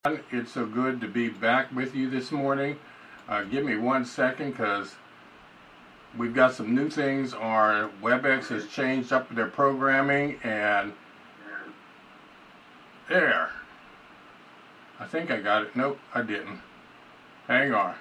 It's so good to be back with you this morning. Give me 1 second because we've got some new things. Our WebEx has changed up their programming, and there. I think I got it. Nope, I didn't. Hang on.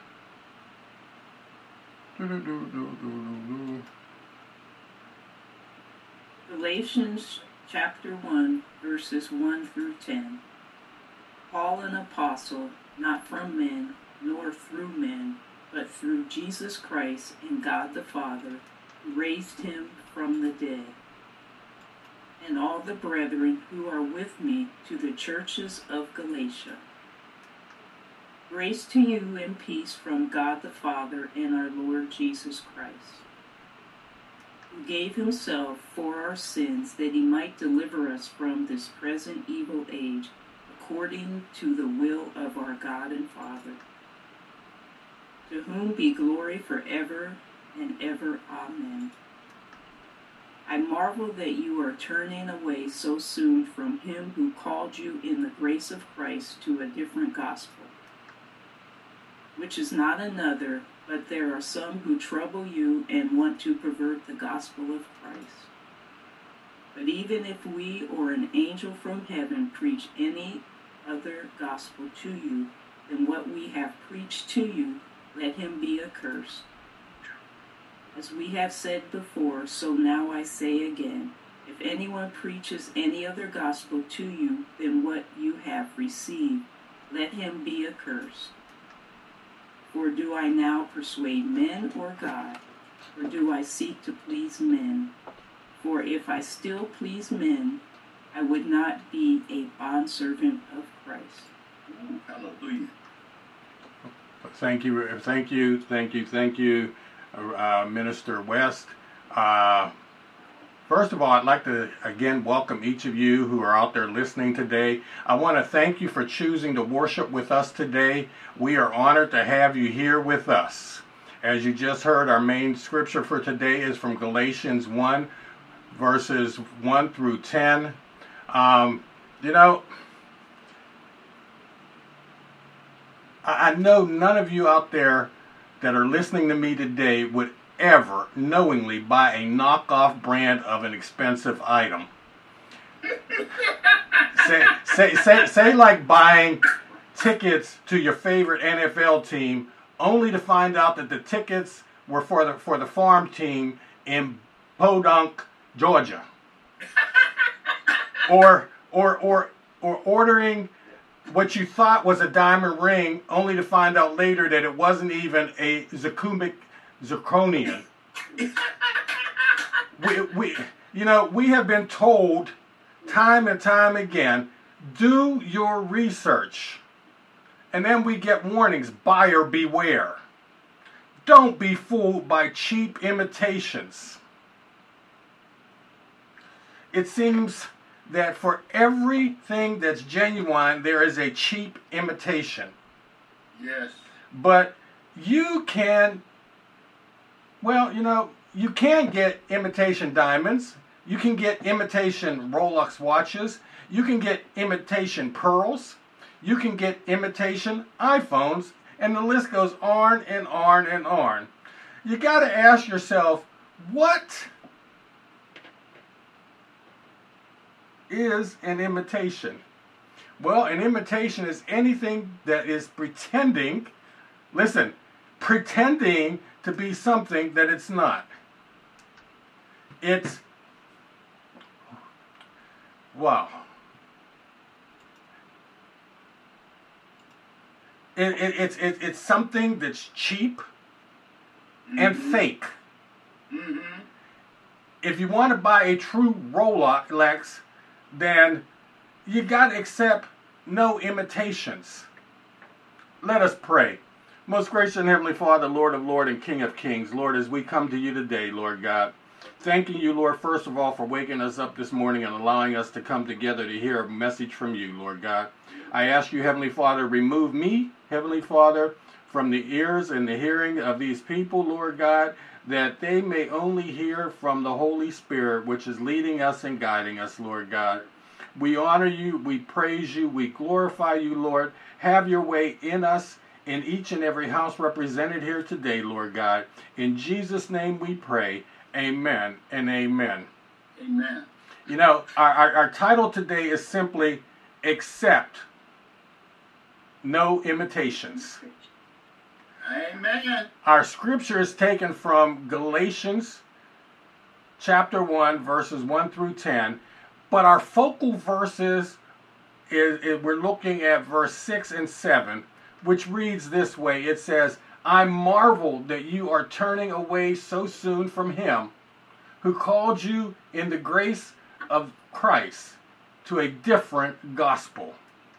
Galatians chapter 1, verses 1 through 10. Paul, an apostle, not from men, nor through men, but through Jesus Christ and God the Father, who raised him from the dead, and all the brethren who are with me, to the churches of Galatia. Grace to you and peace from God the Father and our Lord Jesus Christ, who gave himself for our sins that he might deliver us from this present evil age, according to the will of our God and Father, to whom be glory forever and ever. Amen. I marvel that you are turning away so soon from him who called you in the grace of Christ to a different gospel, which is not another, but there are some who trouble you and want to pervert the gospel of Christ. But even if we or an angel from heaven preach any other gospel to you than what we have preached to you, let him be accursed. As we have said before, so now I say again, if anyone preaches any other gospel to you than what you have received, let him be accursed. For do I now persuade men or God, or do I seek to please men? For if I still please men, I would not be a bondservant of Christ. Hallelujah. Thank you, Minister West. First of all, I'd like to again welcome each of you who are out there listening today. I want to thank you for choosing to worship with us today. We are honored to have you here with us. As you just heard, our main scripture for today is from Galatians 1, verses 1 through 10. I know none of you out there that are listening to me today would ever knowingly buy a knockoff brand of an expensive item. Say like buying tickets to your favorite NFL team only to find out that the tickets were for the farm team in Podunk, Georgia. Or ordering what you thought was a diamond ring, only to find out later that it wasn't even a zirconian. We have been told time and time again, do your research. And then we get warnings, buyer beware. Don't be fooled by cheap imitations. It seems that for everything that's genuine, there is a cheap imitation. Yes. But you can get imitation diamonds. You can get imitation Rolex watches. You can get imitation pearls. You can get imitation iPhones. And the list goes on and on and on. You got to ask yourself, what is an imitation? Well, an imitation is anything that is pretending to be something that it's not. It's something that's cheap and fake. Mm-hmm. If you want to buy a true Rolex, then you got to accept no imitations. Let us pray. Most gracious and Heavenly Father, Lord of Lords and King of Kings, Lord, as we come to you today, Lord God, thanking you, Lord, first of all, for waking us up this morning and allowing us to come together to hear a message from you, Lord God. I ask you, Heavenly Father, remove me, Heavenly Father, from the ears and the hearing of these people, Lord God, that they may only hear from the Holy Spirit, which is leading us and guiding us, Lord God. We honor you, we praise you, we glorify you, Lord. Have your way in us, in each and every house represented here today, Lord God. In Jesus' name we pray. Amen and amen. Amen. You know, our title today is simply Accept, No Imitations. Amen. Our scripture is taken from Galatians chapter 1, verses 1 through 10. But our focal verses is we're looking at verse 6 and 7, which reads this way. It says, I marvel that you are turning away so soon from him who called you in the grace of Christ to a different gospel,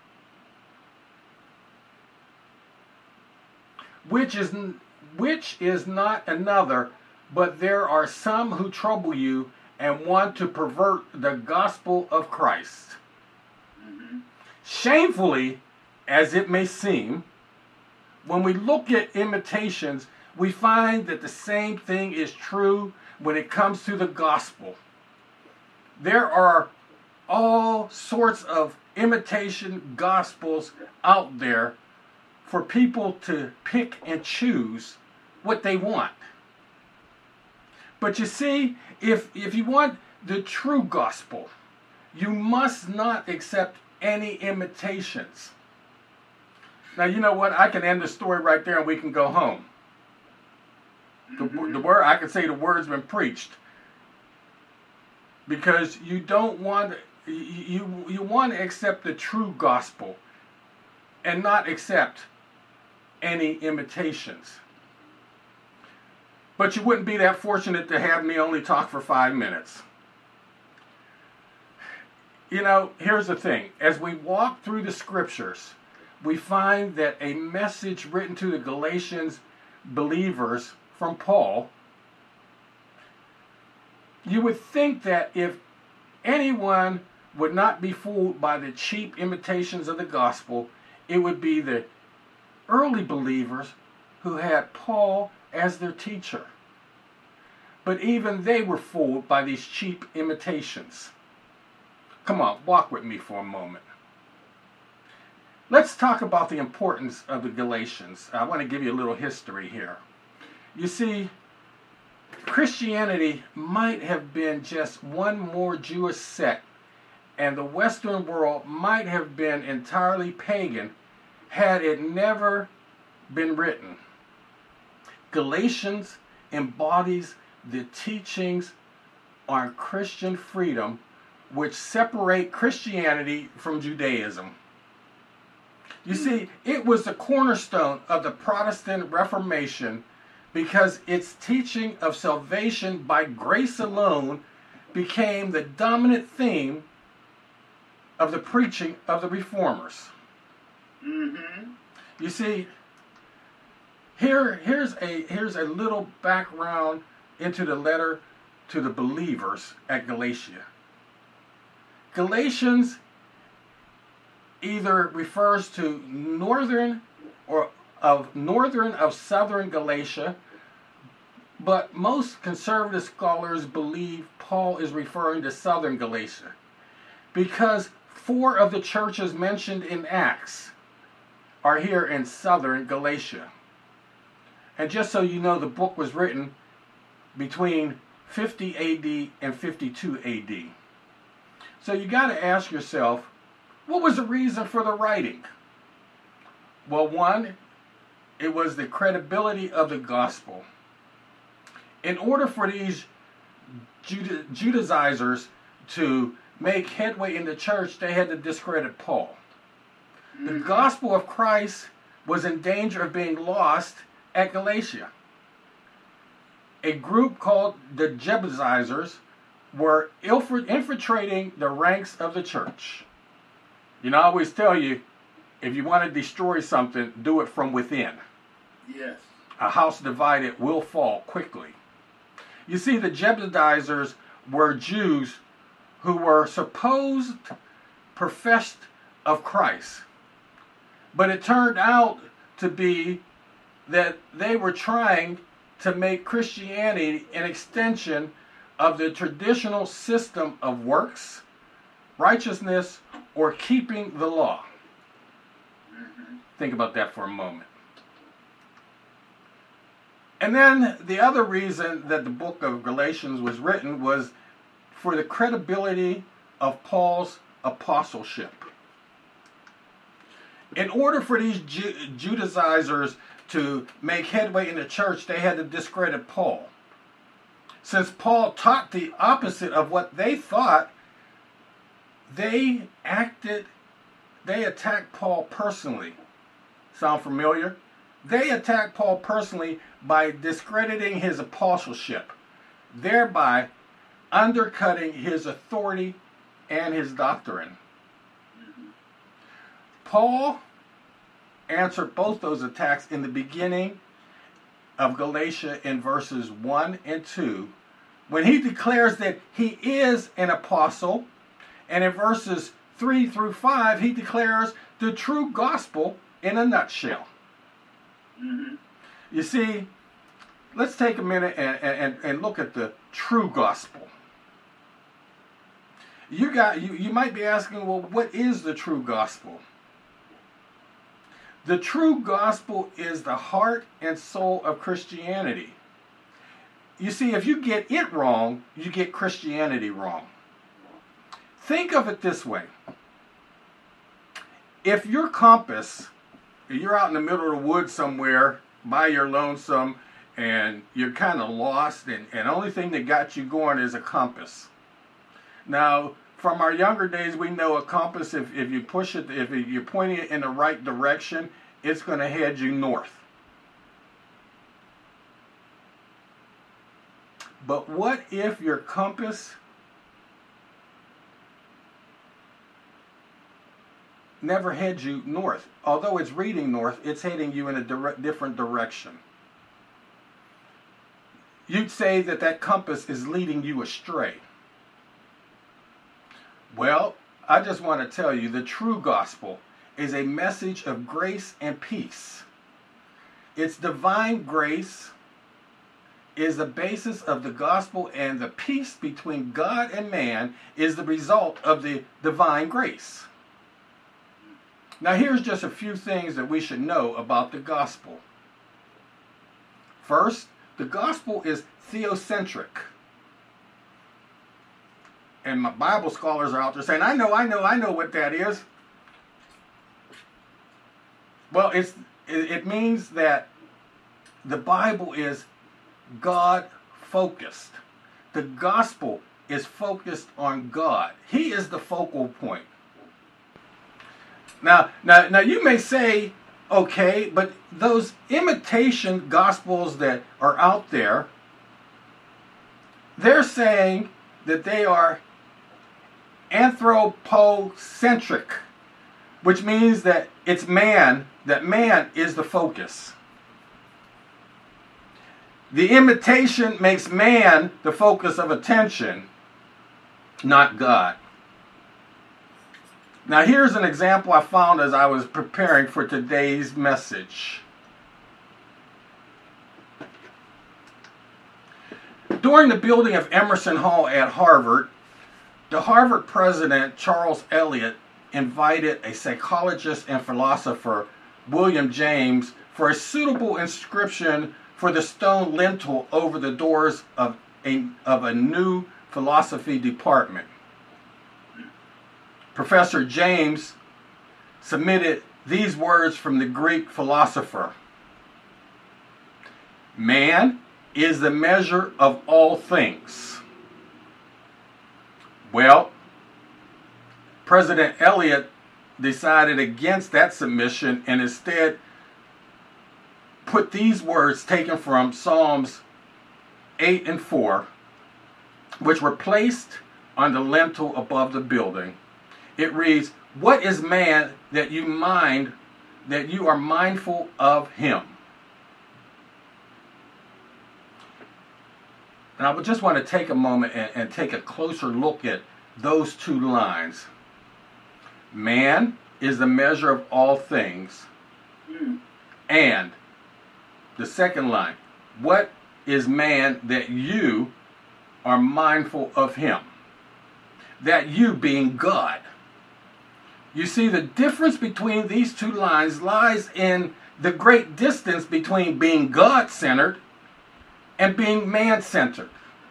which is not another, but there are some who trouble you and want to pervert the gospel of Christ. Mm-hmm. Shamefully as it may seem, when we look at imitations, we find that the same thing is true when it comes to the gospel. There are all sorts of imitation gospels out there for people to pick and choose what they want. But you see, if you want the true gospel, you must not accept any imitations. Now, you know what? I can end the story right there and we can go home. The word, I can say the word's been preached. Because you don't want, you want to accept the true gospel and not accept any imitations. But you wouldn't be that fortunate to have me only talk for 5 minutes. You know, here's the thing. As we walk through the scriptures, we find that a message written to the Galatians believers from Paul, you would think that if anyone would not be fooled by the cheap imitations of the gospel, it would be the early believers who had Paul as their teacher. But even they were fooled by these cheap imitations. Come on, walk with me for a moment. Let's talk about the importance of the Galatians. I want to give you a little history here. You see, Christianity might have been just one more Jewish sect, and the Western world might have been entirely pagan had it never been written. Galatians embodies the teachings on Christian freedom, which separate Christianity from Judaism. You see, it was the cornerstone of the Protestant Reformation because its teaching of salvation by grace alone became the dominant theme of the preaching of the Reformers. Mm-hmm. You see, here's a little background into the letter to the believers at Galatia. Galatians either refers to northern of southern Galatia, but most conservative scholars believe Paul is referring to southern Galatia because 4 of the churches mentioned in Acts are here in southern Galatia. And just so you know, the book was written between 50 AD and 52 AD. So you got to ask yourself, what was the reason for the writing? Well, one, it was the credibility of the gospel. In order for these Judaizers to make headway in the church, they had to discredit Paul. The gospel of Christ was in danger of being lost at Galatia. A group called the Judaizers were infiltrating the ranks of the church. You know, I always tell you, if you want to destroy something, do it from within. Yes. A house divided will fall quickly. You see, the Judaizers were Jews who were supposed professed of Christ. But it turned out to be that they were trying to make Christianity an extension of the traditional system of works, righteousness, or keeping the law. Mm-hmm. Think about that for a moment. And then the other reason that the book of Galatians was written was for the credibility of Paul's apostleship. In order for these Judaizers to make headway in the church, they had to discredit Paul. Since Paul taught the opposite of what they thought, they attacked Paul personally. Sound familiar? They attacked Paul personally by discrediting his apostleship, thereby undercutting his authority and his doctrine. Paul answered both those attacks in the beginning of Galatia in verses 1 and 2, when he declares that he is an apostle, and in verses 3 through 5, he declares the true gospel in a nutshell. Mm-hmm. You see, let's take a minute and look at the true gospel. You might be asking, well, what is the true gospel? The true gospel is the heart and soul of Christianity. You see, if you get it wrong, you get Christianity wrong. Think of it this way. If your compass, you're out in the middle of the woods somewhere by your lonesome and you're kind of lost and the only thing that got you going is a compass. Now, from our younger days, we know a compass, if you push it, if you're pointing it in the right direction, it's going to head you north. But what if your compass never heads you north? Although it's reading north, it's heading you in a different direction. You'd say that compass is leading you astray. Well, I just want to tell you the true gospel is a message of grace and peace. Its divine grace is the basis of the gospel, and the peace between God and man is the result of the divine grace. Now, here's just a few things that we should know about the gospel. First, the gospel is theocentric. And my Bible scholars are out there saying, I know what that is. Well, it means that the Bible is God-focused. The gospel is focused on God. He is the focal point. Now you may say, okay, but those imitation gospels that are out there, they're saying that they are anthropocentric, which means that it's man, that man is the focus. The imitation makes man the focus of attention, not God. Now here's an example I found as I was preparing for today's message. During the building of Emerson Hall at Harvard, the Harvard president, Charles Eliot, invited a psychologist and philosopher, William James, for a suitable inscription for the stone lintel over the doors of a new philosophy department. Professor James submitted these words from the Greek philosopher: "Man is the measure of all things." Well, President Eliot decided against that submission and instead put these words taken from Psalms 8 and 4, which were placed on the lintel above the building. It reads, "What is man that you are mindful of him?" And I would just want to take a moment and take a closer look at those two lines. Man is the measure of all things. And the second line, what is man that you are mindful of him? that you being God. You see, the difference between these two lines lies in the great distance between being God-centered and being man-centered.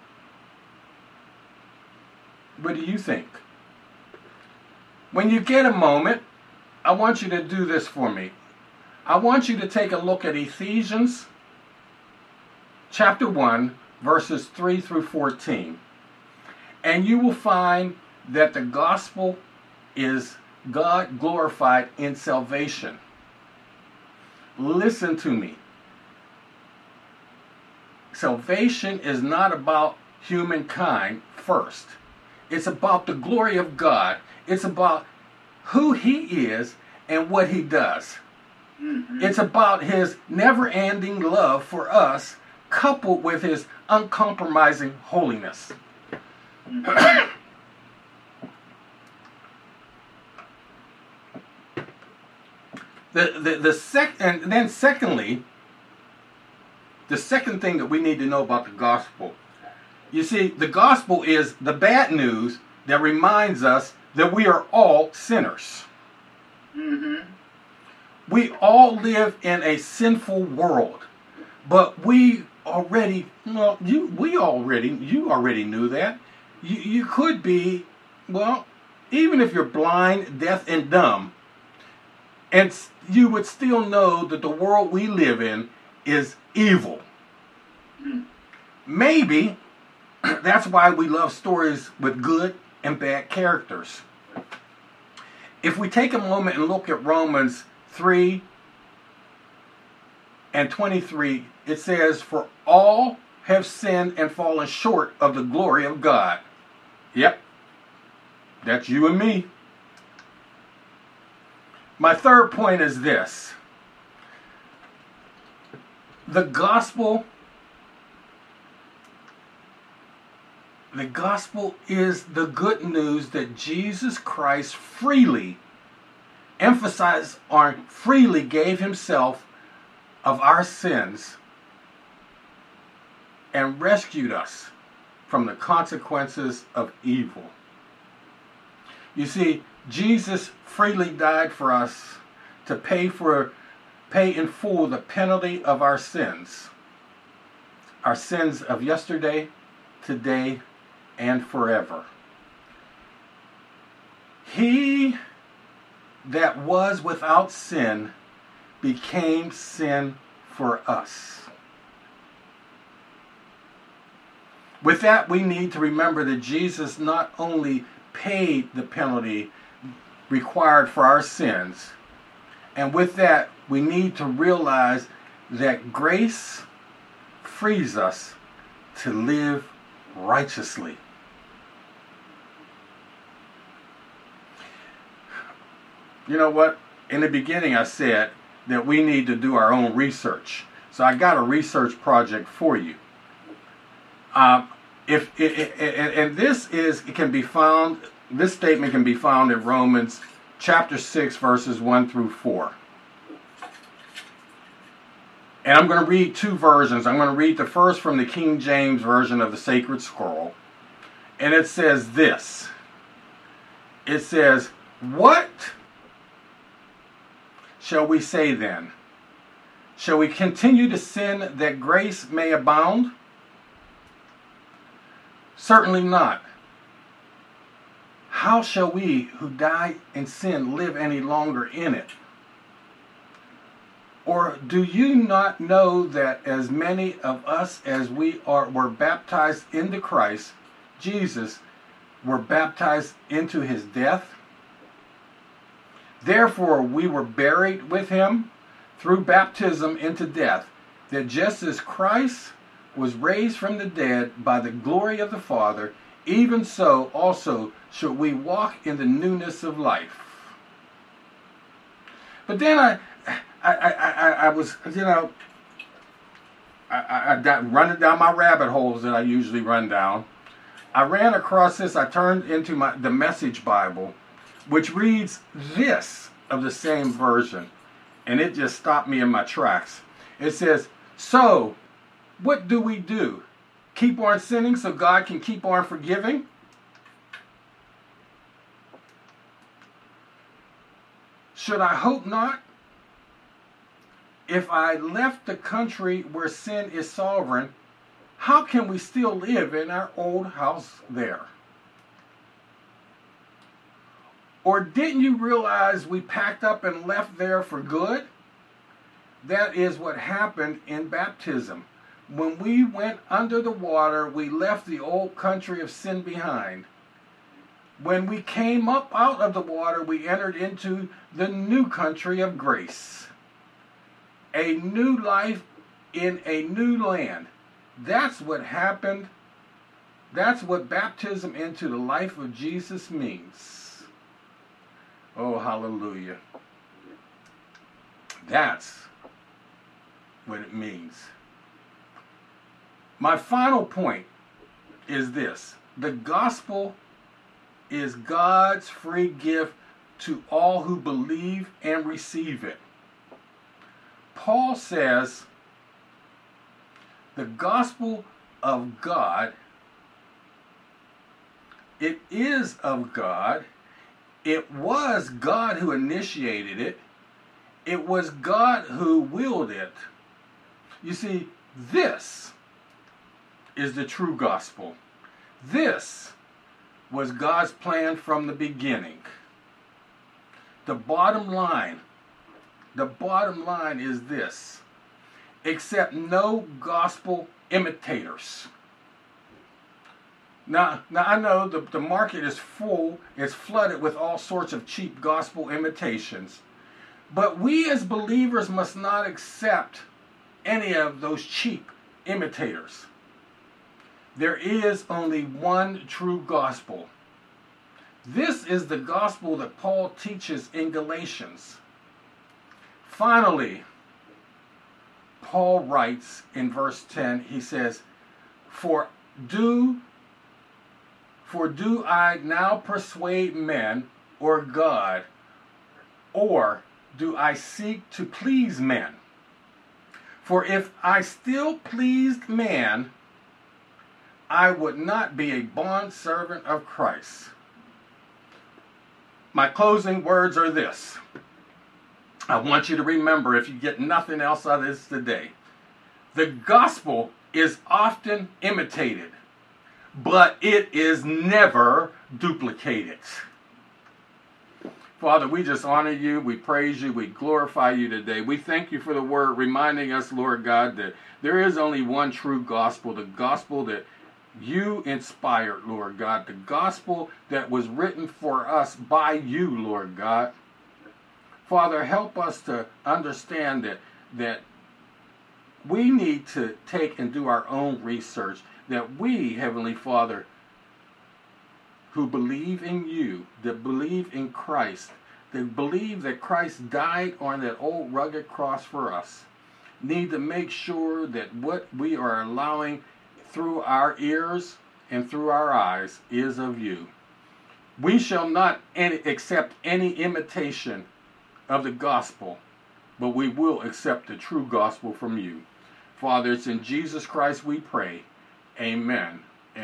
What do you think? When you get a moment, I want you to do this for me. I want you to take a look at Ephesians chapter 1, verses 3 through 14. And you will find that the gospel is God glorified in salvation. Listen to me. Salvation is not about humankind first. It's about the glory of God. It's about who He is and what He does. Mm-hmm. It's about His never-ending love for us, coupled with His uncompromising holiness. Mm-hmm. Secondly, the second thing that we need to know about the gospel. You see, the gospel is the bad news that reminds us that we are all sinners. Mm-hmm. We all live in a sinful world, but you already knew that. You could be, well, even if you're blind, deaf, and dumb, and you would still know that the world we live in is evil. Mm. Maybe that's why we love stories with good and bad characters. If we take a moment and look at Romans 3 and 23, it says, "For all have sinned and fallen short of the glory of God." Yep, that's you and me. My third point is this. The gospel is the good news that Jesus Christ freely gave Himself of our sins and rescued us from the consequences of evil. You see, Jesus freely died for us to pay in full the penalty of our sins of yesterday, today, and forever. He that was without sin became sin for us. With that, we need to remember that Jesus not only paid the penalty required for our sins, and with that, we need to realize that grace frees us to live righteously. You know what? In the beginning, I said that we need to do our own research. So I got a research project for you. This statement can be found in Romans chapter 6, verses 1 through 4. And I'm going to read two versions. I'm going to read the first from the King James Version of the Sacred Scroll. And it says this. It says, "What shall we say then? Shall we continue to sin that grace may abound? Certainly not. How shall we who died in sin live any longer in it? Or do you not know that as many of us as were baptized into Christ Jesus were baptized into His death? Therefore we were buried with Him through baptism into death, that just as Christ was raised from the dead by the glory of the Father, even so also should we walk in the newness of life." But then I was, I got running down my rabbit holes that I usually run down. I ran across this. I turned into the Message Bible, which reads this of the same version, and it just stopped me in my tracks. It says, "So, what do we do? Keep on sinning so God can keep on forgiving?" Should I hope not? If I left the country where sin is sovereign, how can we still live in our old house there? Or didn't you realize we packed up and left there for good? That is what happened in baptism. When we went under the water, we left the old country of sin behind. When we came up out of the water, we entered into the new country of grace. A new life in a new land. That's what happened. That's what baptism into the life of Jesus means. Oh, hallelujah. That's what it means. My final point is this. The gospel is God's free gift to all who believe and receive it. Paul says, the gospel of God, it is of God. It was God who initiated it. It was God who willed it. You see, this is the true gospel. This was God's plan from the beginning. The bottom line is this: accept no gospel imitators. Now I know the market is full, it's flooded with all sorts of cheap gospel imitations. But we as believers must not accept any of those cheap imitators. There is only one true gospel. This is the gospel that Paul teaches in Galatians. Finally, Paul writes in verse 10, he says, For do I now persuade men or God, or do I seek to please men? For if I still pleased man, I would not be a bondservant of Christ. My closing words are this. I want you to remember, if you get nothing else out of this today, the gospel is often imitated, but it is never duplicated. Father, we just honor you, we praise you, we glorify you today. We thank you for the word reminding us, Lord God, that there is only one true gospel, the gospel that you inspired, Lord God, the gospel that was written for us by you, Lord God. Father, help us to understand that we need to take and do our own research, that we, Heavenly Father, who believe in you, that believe in Christ, that believe that Christ died on that old rugged cross for us, need to make sure that what we are allowing through our ears and through our eyes is of you. We shall not accept any imitation of the gospel, but we will accept the true gospel from you. Father, it's in Jesus Christ we pray. Amen.